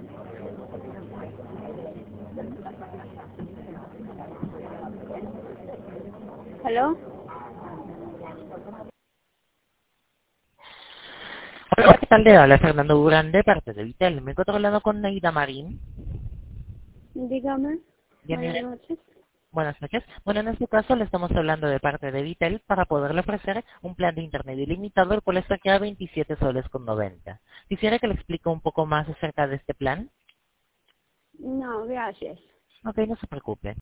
¿Aló? Hola, ¿qué tal? Le habla Fernando Durán de parte de Vitel. Me encuentro hablando con Neida Marín. Dígame. Bien, Buenas mire, noches. buenas noches. Bueno, en este caso le estamos hablando de parte de Vitel para poderle ofrecer un plan de internet ilimitado, el cual está aquí a 27 soles con 90. Quisiera que le explique un poco más acerca de este plan. No, gracias. Ok, no se preocupe.